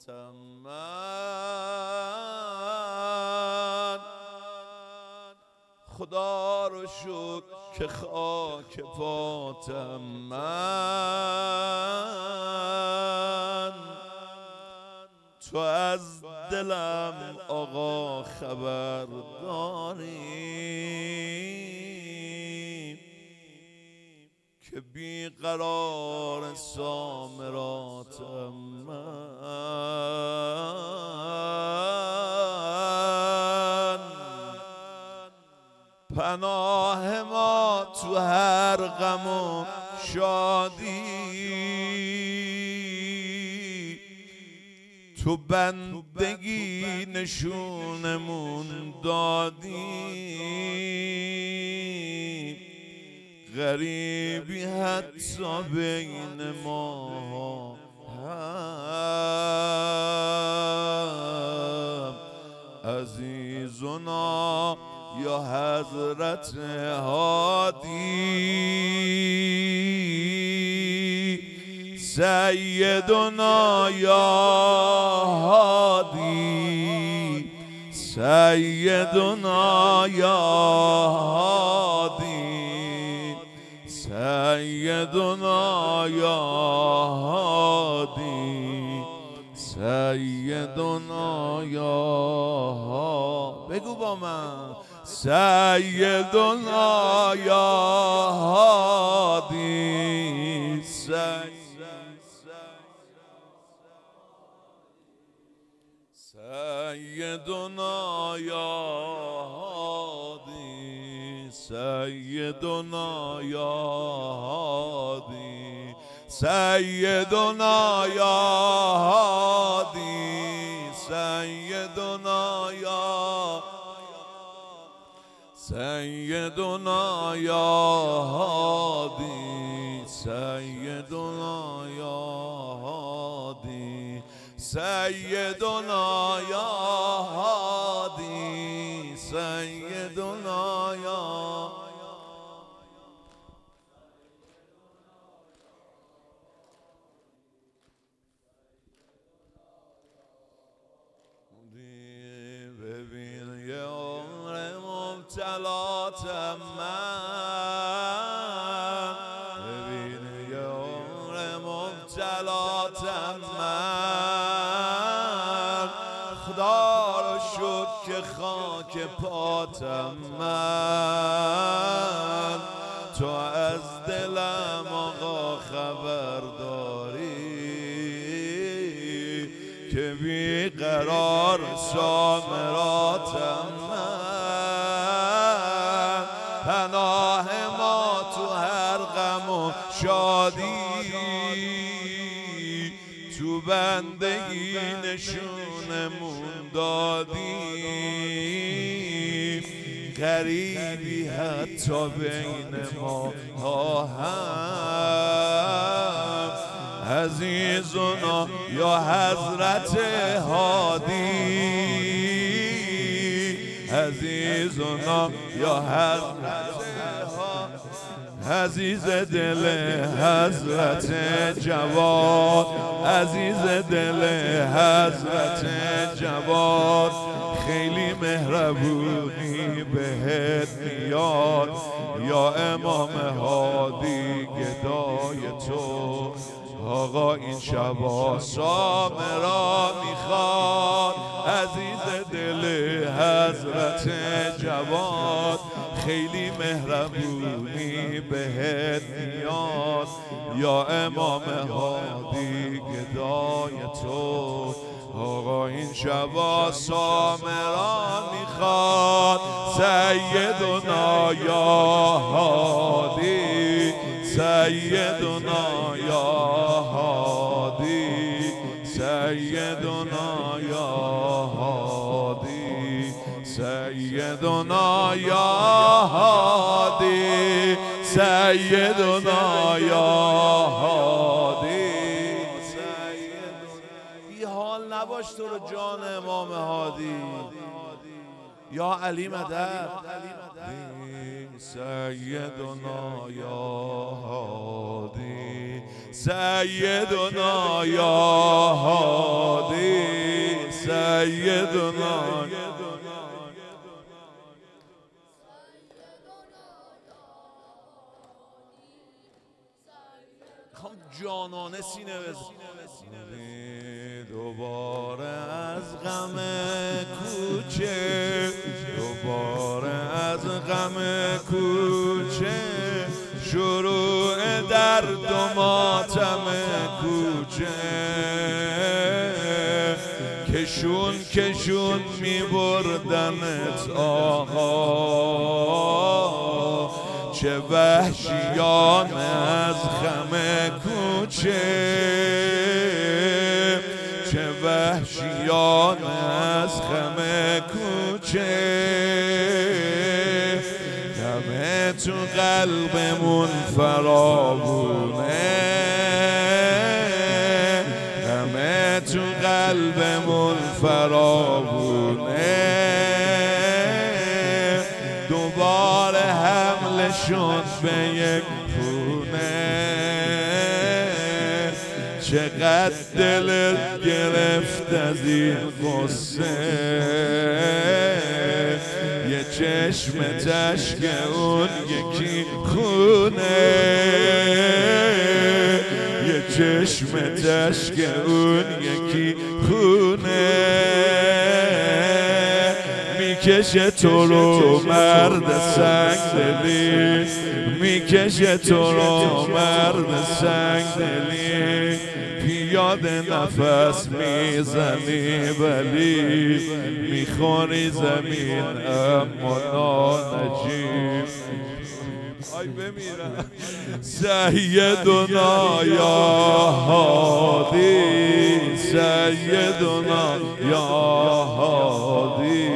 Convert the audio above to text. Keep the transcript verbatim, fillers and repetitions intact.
من. خدا رو شکر که خاک پاتم من. تو از دلم آقا خبر داری که بیقرار سامراتم من. پناه ما تو هر غم و شادی، تو بندگی نشونمون دادی. غریبی حتی بین ما هم عزیزنا یا حضرت هادی. سیدنا یا هادی، سیدنا یا هادی، سیدنا یا هادی، سیدنا یا هادی. بگو با من سیدنا یا هادی، سیدنا یا هادی، سیدنا یا هادی، سیدنا یا هادی، سیدنا یا سیدنا یا هادی، سیدنا یا هادی، سیدنا یا هادی، سیدنا یا ببین یه عمر مبتلاتم من. ببین یه عمر مبتلاتم من. خدا رو شکر که خاک پاتم من. تو از دلم آقا خبر داری که بیقرار سامراتم من. پناه ما تو هر غم و شادی، تو بندگی نشونمون دادی. غریبی حتی بین ما هم عزیزنا یا حضرت هادی. عزیزنا یا حضرت عزیز دل حضرت جواد، عزیز دل حضرت جواد. خیلی مهربونی بهت میاد یا امام هادی گدای تو. آقا این شبا سامرا میخواد، عزیز دل حضرت جواد. خیلی مهربونی بهت میاد یا امام هادی گدای تو. آقا این شبا سامرا میخواد، سیدنا یا هادی، سیدنا یا هادی، سیدنا یا هادی، سیدنا یا هادی، سیدنا یا هادی. بی حال نباش تو رو جان امام هادی یا علی مدد. سیدنا یا هادی، سیدنا یا هادی، سیدنا جانانه سینه بزن دوباره از غم کوچه دوباره از غم کوچه شروع درد و ماتم کوچه کشون کشون می بردنت آقا چه وحشیان از غم کوچه چه وحشیان از غم کوچه غم تو قلبمون فراوونه غم تو قلبمون فراوونه دوباره حمله شد به یک خونه چقدر دلت گرفت از این قصه یه چشم تشک اون یکی خونه یه چشم تشک اون یکی خونه میکشه تو رو مرد سنگدلی میکشه تو رو مرد سنگدلی پیاده نفس میزنی ولی میخوری زمین اما نانجیب آی بمیرم سیدنا یا هادی سیدنا یا هادی